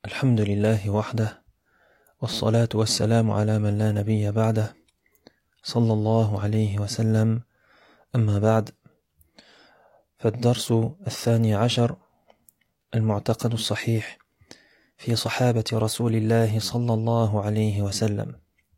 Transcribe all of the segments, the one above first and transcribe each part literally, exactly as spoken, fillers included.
الحمد لله وحده والصلاة والسلام على من لا نبي بعده صلى الله عليه وسلم أما بعد فالدرس الثاني عشر المعتقد الصحيح في صحابة رسول الله صلى الله عليه وسلم.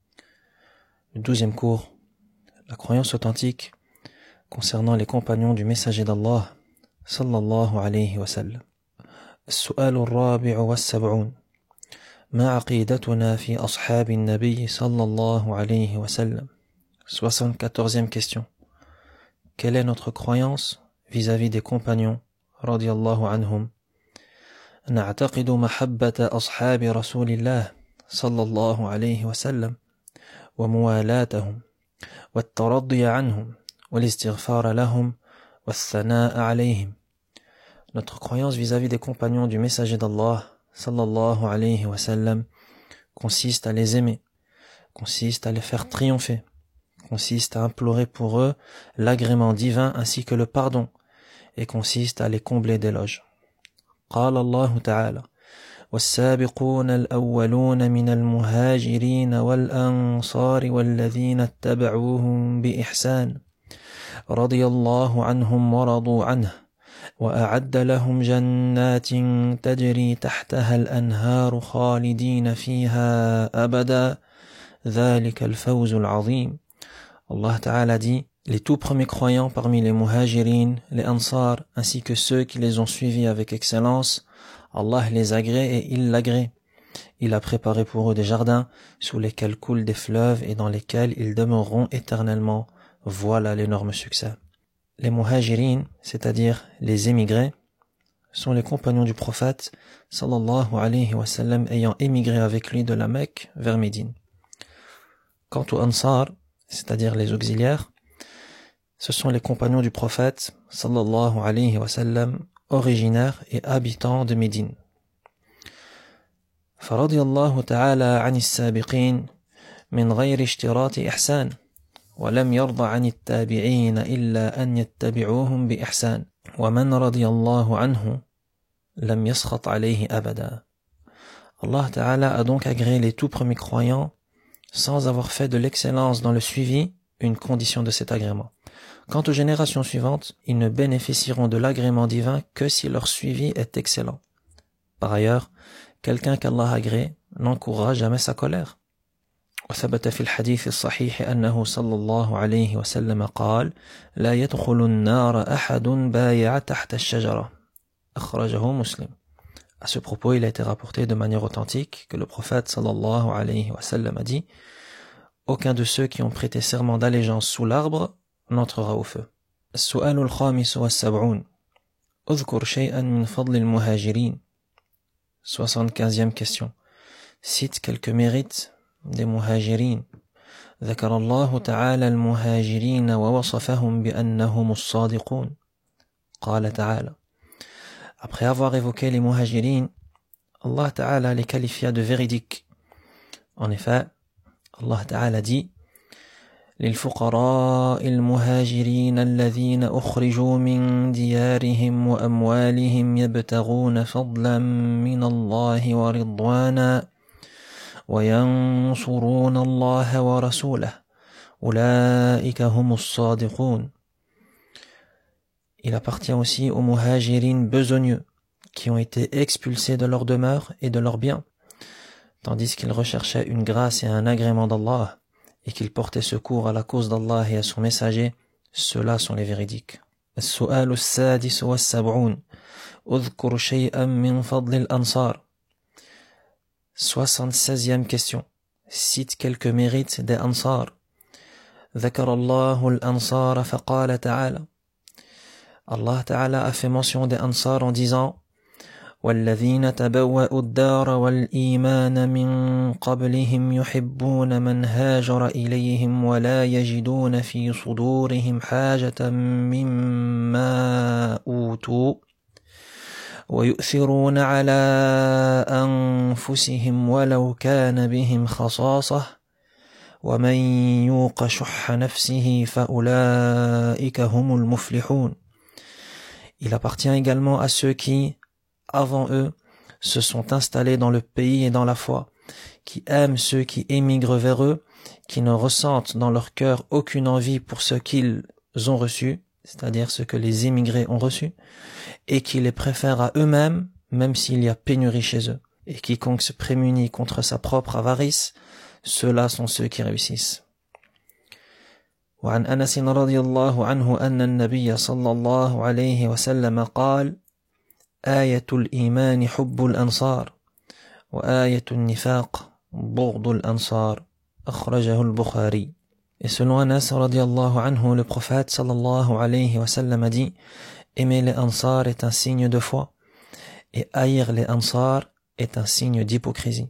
Le douzième cours, la croyance authentique concernant les compagnons du messager d'Allah صلى الله عليه وسلم. السؤال الرابع والسبعون ما عقيدتنا في أصحاب النبي صلى الله عليه وسلم. soixante-quatorzième question. Quelle est notre croyance vis-à-vis des compagnons رضي الله عنهم؟ نعتقد محبة أصحاب رسول الله صلى الله عليه وسلم وموالاتهم والترضي عنهم والاستغفار لهم والثناء عليهم. Notre croyance vis-à-vis des compagnons du messager d'Allah sallallahu alayhi wa sallam consiste à les aimer, consiste à les faire triompher, consiste à implorer pour eux l'agrément divin ainsi que le pardon, et consiste à les combler d'éloges. قال الله تعالى والسابقون الأولون من المهاجرين والأنصار والذين اتبعوهم بإحسان رضي الله عنهم ورضوا عنه وأعد لهم جنات تجري تحتها الأنهار خالدين فيها أبدا ذلك الفوز العظيم. Allah Ta'ala dit, les tout premiers croyants parmi les muhajirines, les ansar, ainsi que ceux qui les ont suivis avec excellence, Allah les agrée et il l'agrée. Il a préparé pour eux des jardins sous lesquels coulent des fleuves et dans lesquels ils demeureront éternellement. Voilà l'énorme succès. Les muhajirines, c'est-à-dire les émigrés, sont les compagnons du prophète sallallahu alayhi wa sallam ayant émigré avec lui de la Mecque vers Médine. Quant aux ansar, c'est-à-dire les auxiliaires, ce sont les compagnons du prophète sallallahu alayhi wa sallam originaires et habitants de Médine. فرضي الله تعالى عن السابقين من غير اشتراط إحسان ولم يرضى عن التابعين إلا أن يتبعوهم بإحسان ومن رضي الله عنه لم يسخط عليه أبدا. Allah Ta'ala a donc agréé les tout premiers croyants sans avoir fait de l'excellence dans le suivi une condition de cet agrément. Quant aux générations suivantes, ils ne bénéficieront de l'agrément divin que si leur suivi est excellent. Par ailleurs, quelqu'un qu'Allah agrée n'encourra jamais sa colère. وثبت في الحديث الصحيح أنه صلى الله عليه وسلم قال لا يدخل النار أحد بايع تحت الشجرة أخرجه مسلم. À ce propos, il a été rapporté de manière authentique que le prophète sallallahu alayhi wa sallam a dit aucun de ceux qui ont prêté serment d'allégeance sous l'arbre n'entrera au feu. السؤال الخامس والسبعون اذكر شيئا من فضل المهاجرين. soixante-quinzième question. Cite quelques mérites des muhajirin. ذكر الله تعالى المهاجرين ووصفهم بأنهم الصادقون. قال تعالى. Après avoir évoqué les muhajirin, Allah Ta'ala les qualifia de véridiques. En effet, Allah Ta'ala dit للفقراء المهاجرين الذين أخرجوا من ديارهم وأموالهم يبتغون فضلا من الله ورضوانا وينصرون الله ورسوله أولئك هم الصادقون. Il appartient aussi aux muhajirines besogneux qui ont été expulsés de leur demeure et de leurs biens, tandis qu'ils recherchaient une grâce et un agrément d'Allah et qu'ils portaient secours à la cause d'Allah et à son messager. Ceux-là sont les véridiques. السؤال السادس والسبعون اذكر شيئا من فضل الأنصار. soixante-seizième question. Cite quelques mérites des Ansar. ذكر الله الأنصار فقال تعالى. Allah Ta'ala a fait mention des Ansar en disant والذين تبوأوا الدار والإيمان من قبلهم يحبون من هاجر إليهم ولا يجدون في صدورهم حاجة مما أوتوا ويؤثرون على أنفسهم ولو كان بهم خصاصة ومن يوق شح نفسه فأولئك هم المفلحون. Il appartient également à ceux qui, avant eux, se sont installés dans le pays et dans la foi, qui aiment ceux qui émigrent vers eux, qui ne ressentent dans leur cœur aucune envie pour ce qu'ils ont reçu, c'est-à-dire ce que les émigrés ont reçu, et qui les préfèrent à eux-mêmes, même s'il y a pénurie chez eux. Et quiconque se prémunit contre sa propre avarice, ceux-là sont ceux qui réussissent. وعن أنس رضي الله عنه أن النبي صلى الله عليه وسلم قال: آية الإيمان حب الأنصار وآية النفاق بغض الأنصار أخرجه البخاري. Et selon Anas radiallahu anhu, le prophète sallallahu alayhi wa sallam a dit: aimer les Ansar est un signe de foi, et haïr les Ansar est un signe d'hypocrisie.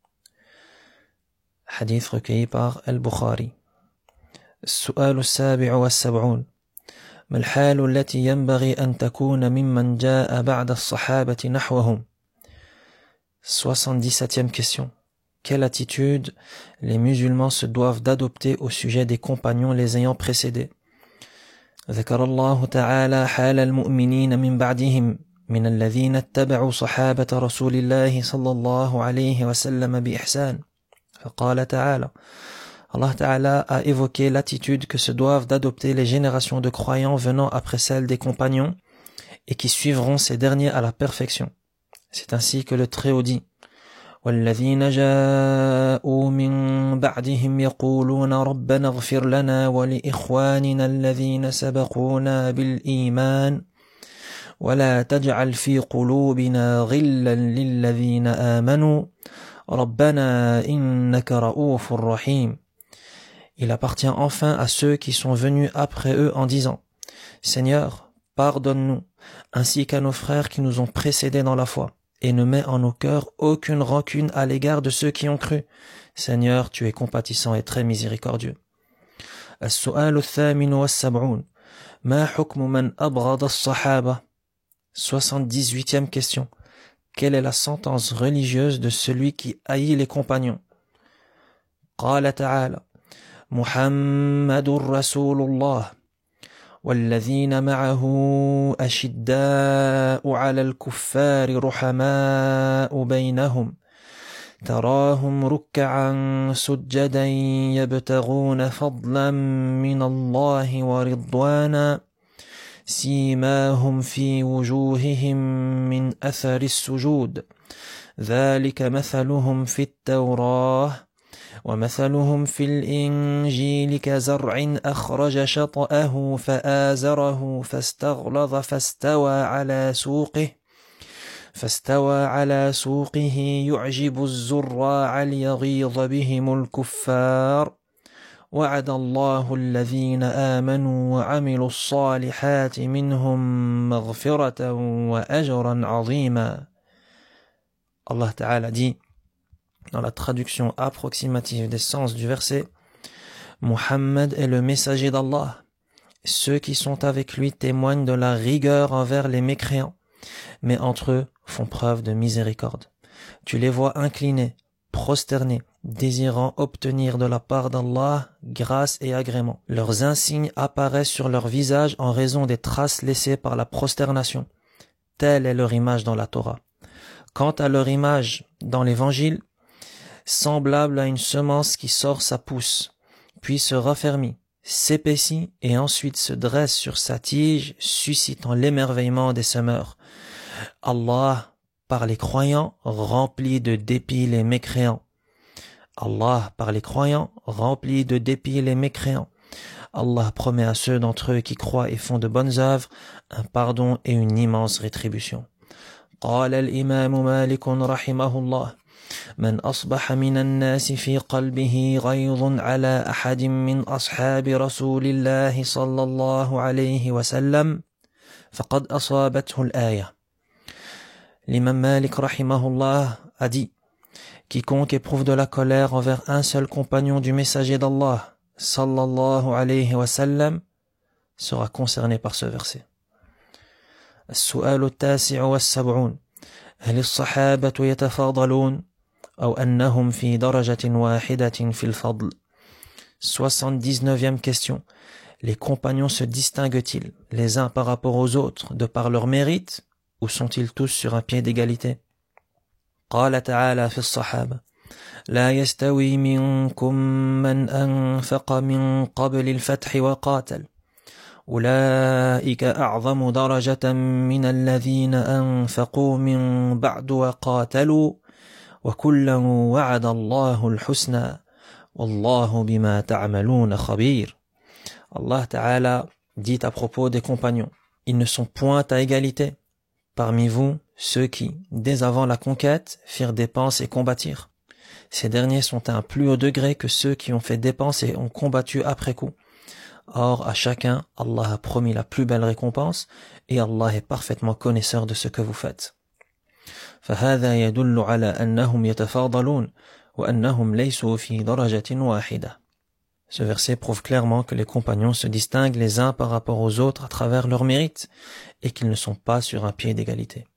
Hadith recueilli par Al-Bukhari. السؤال السابع والسبعون: ما الحال التي ينبغي أن تكون ممن جاء بعد الصحابة نحوهم؟ soixante-dix-septième question. Quelle attitude les musulmans se doivent d'adopter au sujet des compagnons les ayant précédés? ذكر الله تعالى حال المؤمنين من بعدهم من الذين اتبعوا صحابة رسول الله صلى الله عليه وسلم بإحسان. فقال تعالى: Allah Ta'ala a évoqué l'attitude que se doivent d'adopter les générations de croyants venant après celles des compagnons et qui suivront ces derniers à la perfection. C'est ainsi que le Très-Haut dit: والذين جاءوا من بعدهم يقولون ربنا اغفر لنا ولإخواننا الذين سبقونا بالإيمان ولا تجعل في قلوبنا غلا للذين آمنوا ربنا إنك رؤوف رحيم. Il appartient enfin à ceux qui sont venus après eux en disant: Seigneur, pardonne-nous, ainsi qu'à nos frères qui nous ont précédés dans la foi, et ne mets en nos cœurs aucune rancune à l'égard de ceux qui ont cru. Seigneur, tu es compatissant et très miséricordieux. السؤال الثامن والسبعون: ما حكم من أبغض الصحابة؟ soixante-dix-huitième question. Quelle est la sentence religieuse de celui qui haït les compagnons? قال تعالى: محمد رسول الله والذين معه أشداء على الكفار رحماء بينهم تراهم ركعا سجدا يبتغون فضلا من الله ورضوانا سيماهم في وجوههم من أثر السجود ذلك مثلهم في التوراة ومثلهم في الإنجيل كزرع أخرج شطأه فآزره فاستغلظ فاستوى على سوقه فاستوى على سوقه يعجب الزراع ليغيظ بهم الكفار وعد الله الذين آمنوا وعملوا الصالحات منهم مغفرة وأجرا عظيما. Allah Ta'ala dit, dans la traduction approximative des sens du verset: Muhammad est le messager d'Allah. Ceux qui sont avec lui témoignent de la rigueur envers les mécréants, mais entre eux font preuve de miséricorde. Tu les vois inclinés, prosternés, désirant obtenir de la part d'Allah grâce et agrément. Leurs insignes apparaissent sur leur visage en raison des traces laissées par la prosternation. Telle est leur image dans la Torah. Quant à leur image dans l'Évangile, semblable à une semence qui sort sa pousse, puis se raffermit, s'épaissit et ensuite se dresse sur sa tige, suscitant l'émerveillement des semeurs. Allah, par les croyants, remplit de dépit les mécréants. Allah, par les croyants, remplit de dépit les mécréants. Allah promet à ceux d'entre eux qui croient et font de bonnes œuvres un pardon et une immense rétribution. قال الإمام مالك رحمه الله: من أصبح من الناس في قلبه غيظ على أحد من أصحاب رسول الله صلى الله عليه وسلم فقد أصابته الآية. L'imam Malik rahimahullah a dit: quiconque éprouve de la colère envers un seul compagnon du messager d'Allah sallallahu alayhi wa sallam sera concerné par ce verset. السؤال التاسع والسبعون: هل الصحابة يتفاضلون أو أنهم في درجة واحدة في الفضل؟ soixante-dix-neuvième question. Les compagnons se distinguent-ils les uns par rapport aux autres de par leur mérite, ou sont-ils tous sur un pied d'égalité? قال تعالى في الصحابة لا يستوي منكم من أنفق من قبل الفتح وقاتل أولئك أعظم درجة من الذين أنفقوا من بعد وقاتلوا وكلا وعد الله الحسنى والله بما تعملون خبير. Allah Ta'ala dit à propos des compagnons, ils ne sont point à égalité parmi vous ceux qui, dès avant la conquête, firent dépense et combattirent. Ces derniers sont à un plus haut degré que ceux qui ont fait dépense et ont combattu après coup. Or, à chacun, Allah a promis la plus belle récompense et Allah est parfaitement connaisseur de ce que vous faites. فهذا يدل على أنهم يتفاضلون وأنهم ليسوا في درجة واحدة. Ce verset prouve clairement que les compagnons se distinguent les uns par rapport aux autres à travers leurs mérites et qu'ils ne sont pas sur un pied d'égalité.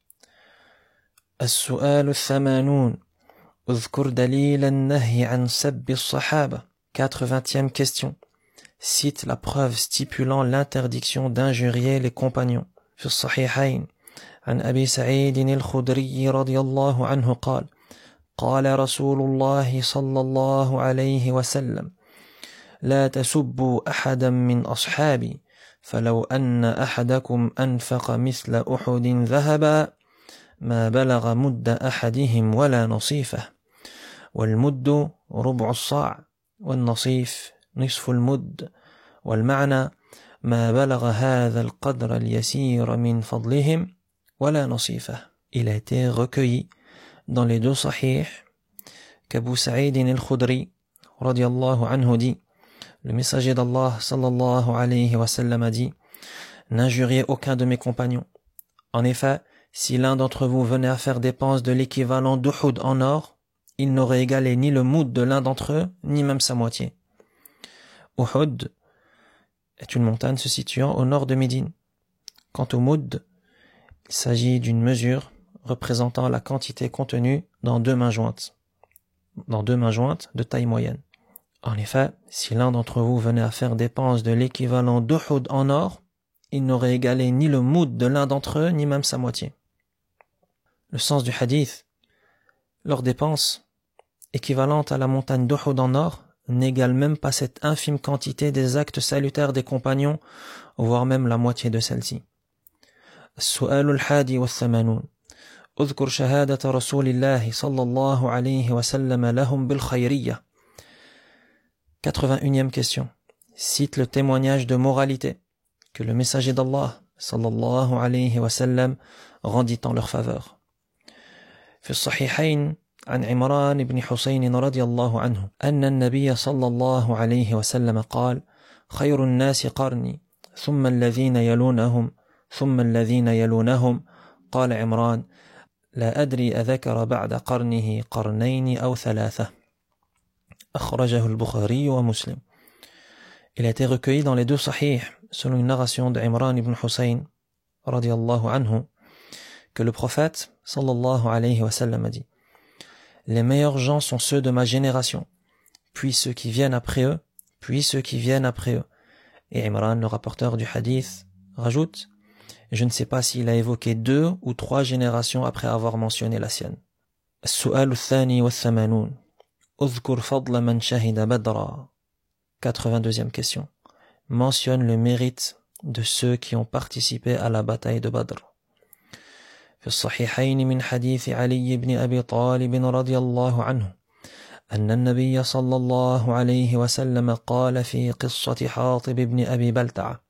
السؤال الثمانون اذكر دليل النهي عن سب الصحابة. quatre-vingtième question. Cite la preuve stipulant l'interdiction d'injurier les compagnons. في الصحيحين عن أبي سعيد الخدري رضي الله عنه قال قال رسول الله صلى الله عليه وسلم لا تسبوا أحدا من أصحابي فلو أن أحدكم أنفق مثل أحد ذهبا ما بلغ مد أحدهم ولا نصيفه والمد ربع الصاع والنصيف نصف المد والمعنى ما بلغ هذا القدر اليسير من فضلهم ولا نصيفه. Il a été recueilli dans les deux sahih qu'Abu Sa'id al-Khudri radiyallahu anhu dit, le messager d'Allah sallallahu alayhi wa sallam a dit, n'injuriez aucun de mes compagnons. En effet, si l'un d'entre vous venait à faire dépense de l'équivalent d'Uhud en or, il n'aurait égalé ni le moud de l'un d'entre eux, ni même sa moitié. Uhud est une montagne se situant au nord de Médine. Quant au moud, il s'agit d'une mesure représentant la quantité contenue dans deux mains jointes, dans deux mains jointes de taille moyenne. En effet, si l'un d'entre vous venait à faire dépense de l'équivalent d'Uhud en or, il n'aurait égalé ni le moud de l'un d'entre eux, ni même sa moitié. Le sens du hadith, leur dépense, équivalente à la montagne d'Uhud en or, n'égale même pas cette infime quantité des actes salutaires des compagnons, voire même la moitié de celle-ci. السؤال الحادي والثمانون اذكر شهادة رسول الله صلى الله عليه وسلم لهم بالخيرية. quatre-vingt-unième question. Cite le témoignage de moralité que le messager d'Allah sallallahu alayhi wa sallam rendit en leur faveur. في الصحيحين عن عمران بن حسين رضي الله عنه أن النبي صلى الله عليه وسلم قال خير الناس قرني ثم الذين يلونهم ثم الذين يلونهم. قال عمران لا أدري أذكر بعد قرنه قرنين أو ثلاثة. أخرجه البخاري ومسلم. Il a été recueilli dans les deux sahih selon une narration de Imran ibn Hussein radiyallahu anhu que le prophète sallallahu alayhi wa sallam a dit: les meilleurs gens sont ceux de ma génération, puis ceux qui viennent après eux, puis ceux qui viennent après eux. Et Imran, le rapporteur du hadith, rajoute: je ne sais pas s'il a évoqué deux ou trois générations après avoir mentionné la sienne. السؤال الثاني والثمانون اذكر فضل من شهد بدرا. quatre-vingt-deuxième question. Mentionne le mérite de ceux qui ont participé à la bataille de Badr. في الصحيحين من حديث علي بن أبي طالب رضي الله عنه أن النبي صلى الله عليه وسلم قال في قصة حاطب بن أبي بلتعة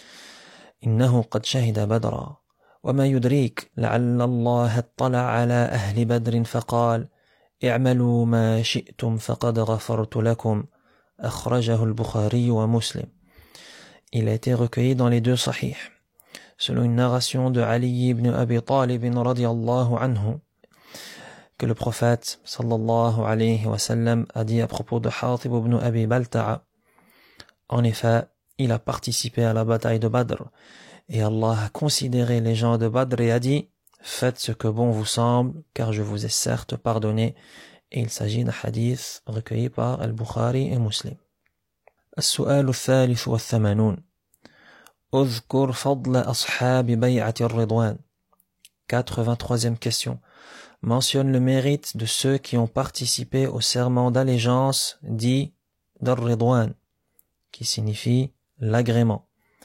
إنه قد شهد بدرا وما يدريك لعل الله اطلع على أهل بدر فقال اعملوا ما شئتم فقد غفرت لكم. أخرجه البخاري ومسلم. Il a été recueilli dans les deux sahih selon une narration de Ali ibn Abi Talib radiyallahu anhu que le prophète sallallahu alayhi wa sallam a dit à propos de Hatib ibn Abi Balta'a: en effet, il a participé à la bataille de Badr et Allah a considéré les gens de Badr et a dit: faites ce que bon vous semble car je vous ai certes pardonné. Et il s'agit d'un hadith recueilli par Al-Bukhari et Muslim. السؤال الثالث والثمانون اذكر فضل أصحاب بيعة الرضوان. quatre-vingt-troisième question. mentionne le mérite de ceux qui ont participé au serment d'allégeance dit Dar-Ridwan, qui signifie l'agrément.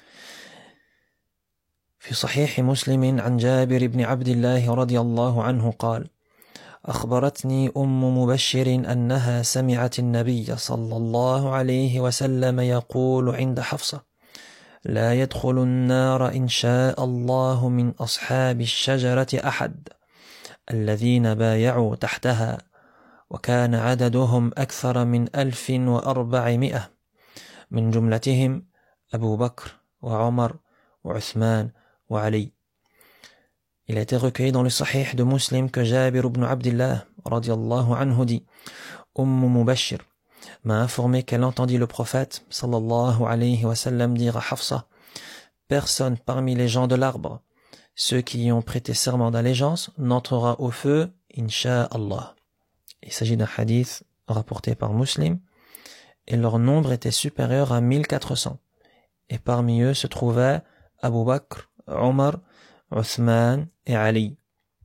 في صحيح مسلم عن جابر بن عبد الله رضي الله عنه قال: أخبرتني أم مبشر أنها سمعت النبي صلى الله عليه وسلم يقول عند حفصة: لا يدخل النار إن شاء الله من أصحاب الشجرة أحد الذين بايعوا تحتها وكان عددهم أكثر من ألف وأربعمائة من جملتهم أبو بكر وعمر وعثمان وعلي. Il a été recueilli dans le Sahih de Muslim que Jabir ibn Abdillah radiyallahu anhu dit: Umm Mubashir m'a informé qu'elle entendit le prophète sallallahu alayhi wa sallam dire à Hafsa: personne parmi les gens de l'arbre, ceux qui y ont prêté serment d'allégeance, n'entrera au feu, insha'Allah. Il s'agit d'un hadith rapporté par Muslim, et leur nombre était supérieur à mille quatre cents. Et parmi eux se trouvaient Abu Bakr, Omar, Uthman et Ali.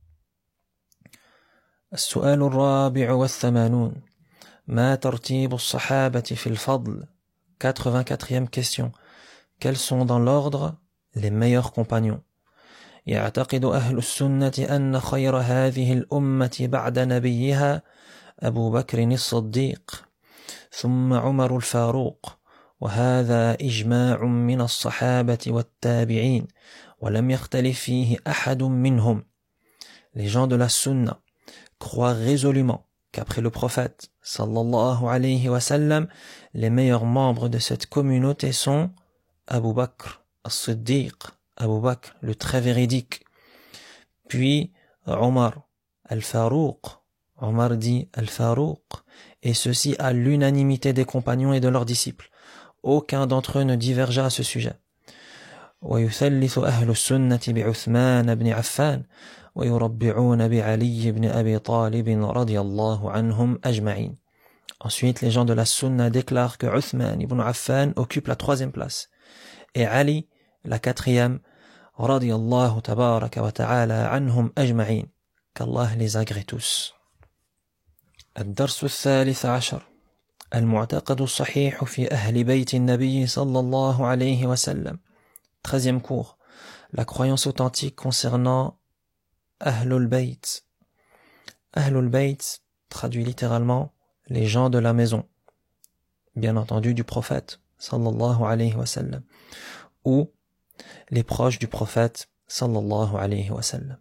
السؤال الرابع والثمانون ما ترتيب الصحابة في الفضل. quatre-vingt-quatrième question. Quels sont dans l'ordre les meilleurs compagnons? يعتقد أهل السنة أن خير هذه الأمة بعد نبيها أبو بكر الصديق ثم عمر الفاروق وهذا إجماع من الصحابة والتابعين ولم يختلف فيه أحد منهم. Les gens de la sunna croient résolument qu'après le prophète sallallahu alayhi wa sallam, les meilleurs membres de cette communauté sont Abu Bakr as-Siddiq, Abu Bakr le très véridique, puis Omar al-Farouq, Omar dit al-Farouq, et ceci à l'unanimité des compagnons et de leurs disciples. Aucun d'entre eux ne divergea à ce sujet. ويثلث أهل السنة بعثمان بن عفان ويربعون بعلي بن أبي طالب رضي الله عنهم أجمعين. Ensuite, les gens de la sunna déclarent que Uthman ibn Affan occupe la troisième place et Ali la quatrième, رضي الله تبارك وتعالى عنهم أجمعين, qu'Allah les agrée tous. الدرس الثالث عشر المعتقد الصحيح في أهل بيت النبي صلى الله عليه وسلم. Treizième cours, la croyance authentique concernant Ahlul Bayt. Ahlul Bayt traduit littéralement les gens de la maison, bien entendu du prophète sallallahu alayhi wa sallam, ou les proches du prophète sallallahu alayhi wa sallam.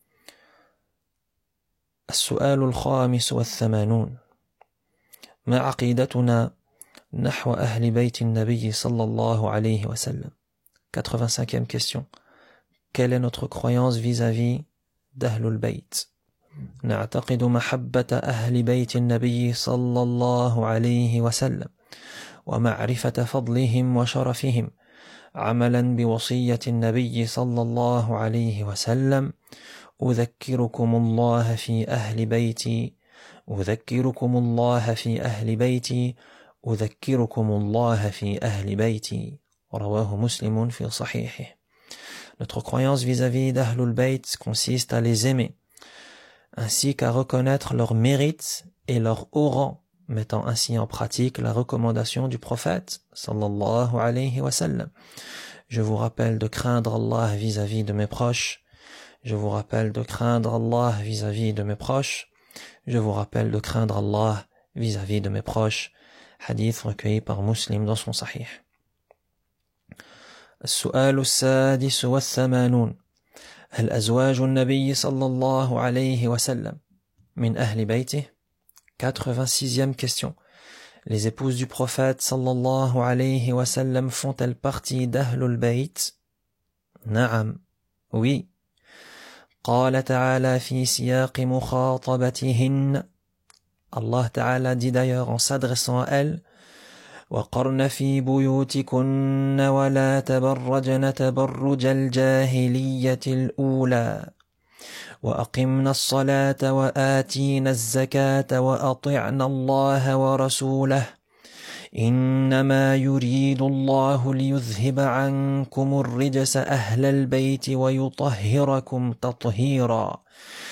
السؤال الخامس والثمانون ما عقيدتنا نحو أهل بيت النبي صلى الله عليه وسلم. quatre-vingt-cinquième question. Quelle est notre croyance vis-à-vis d'Ahlul Bayt? نعتقد محبة أهل بيت النبي صلى الله عليه وسلم ومعرفة فضلهم وشرفهم عملا بوصية النبي صلى الله عليه وسلم أذكركم الله في أهل بيتي أذكركم الله في أهل بيتي أذكركم الله في أهل بيتي رواه مسلم في صحيحه. Notre croyance vis-à-vis d'Ahlul Bayt consiste à les aimer, ainsi qu'à reconnaître leur mérite et leur haut rang, mettant ainsi en pratique la recommandation du prophète sallallahu alayhi wa sallam. Je vous rappelle de craindre Allah vis-à-vis de mes proches. Je vous rappelle de craindre Allah vis-à-vis de mes proches. Je vous rappelle de craindre Allah vis-à-vis de mes proches. Hadith recueilli par Muslim dans son Sahih. السؤال السادس والثمانون هل أزواج النبي صلى الله عليه وسلم من أهل بيته؟ quatre-vingt-sixième question. Les épouses du prophète sallallahu alayhi wa sallam font-elles partie d'Ahlul Bayt? نعم, oui. قال تعالى في سياق مخاطبتهن. Allah Ta'ala dit d'ailleurs en s'adressant à elles: وقرن في بيوتكن ولا تبرجن تبرج الجاهلية الأولى وأقمنا الصلاة وآتينا الزكاة وأطعنا الله ورسوله إنما يريد الله ليذهب عنكم الرجس أهل البيت ويطهركم تطهيرا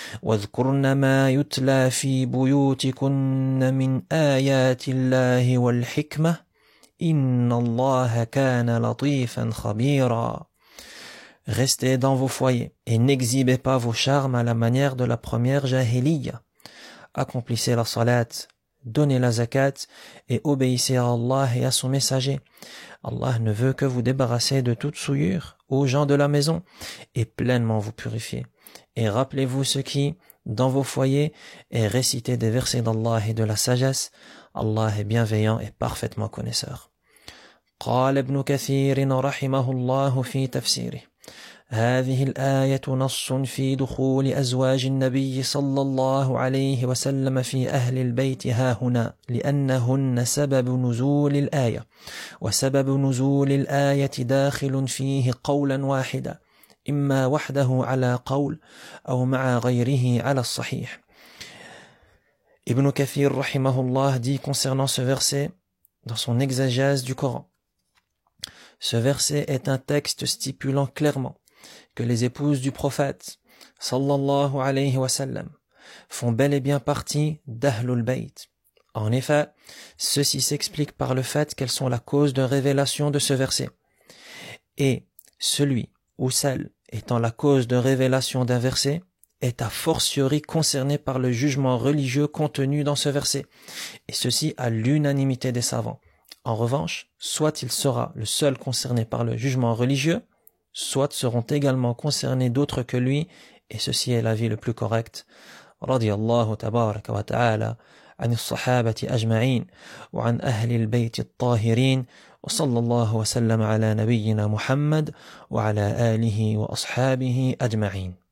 واذكرن ما يتلى في بيوتكن من آيات الله والحكمة إن الله كان لطيفا خبيرا. Restez dans vos foyers et n'exhibez pas vos charmes à la manière de la première jahiliya. Accomplissez la salat, donnez la zakat et obéissez à Allah et à son messager. Allah ne veut que vous débarrasser de toute souillure aux gens de la maison et pleinement vous purifier. Et rappelez-vous ce qui, dans vos foyers, est récité des versets d'Allah et de la sagesse. Allah est bienveillant et parfaitement connaisseur. قال ابن كثير رحمه الله في تفسيره: هذه الآية نص في دخول أزواج النبي صلى الله عليه وسلم في أهل البيت هاهنا لأنهن سبب نزول الآية، وسبب نزول الآية داخل فيه قولا واحدا إما وحده على قول أو مع غيره على الصحيح. Ibn Kathir rahimahullah dit concernant ce verset dans son exégèse du Coran: ce verset est un texte stipulant clairement que les épouses du prophète sallallahu alayhi wa sallam font bel et bien partie d'Ahlul Bayt. En effet, ceci s'explique par le fait qu'elles sont la cause de révélation de ce verset. Et celui ou celle étant la cause de révélation d'un verset est a fortiori concerné par le jugement religieux contenu dans ce verset, et ceci à l'unanimité des savants. En revanche, soit il sera le seul concerné par le jugement religieux, soit seront également concernés d'autres que lui, et ceci est l'avis le plus correct. Radiyallahu tabaraka wa ta'ala عن الصحابة أجمعين وعن أهل البيت الطاهرين وصلى الله وسلم على نبينا محمد وعلى آله وأصحابه أجمعين.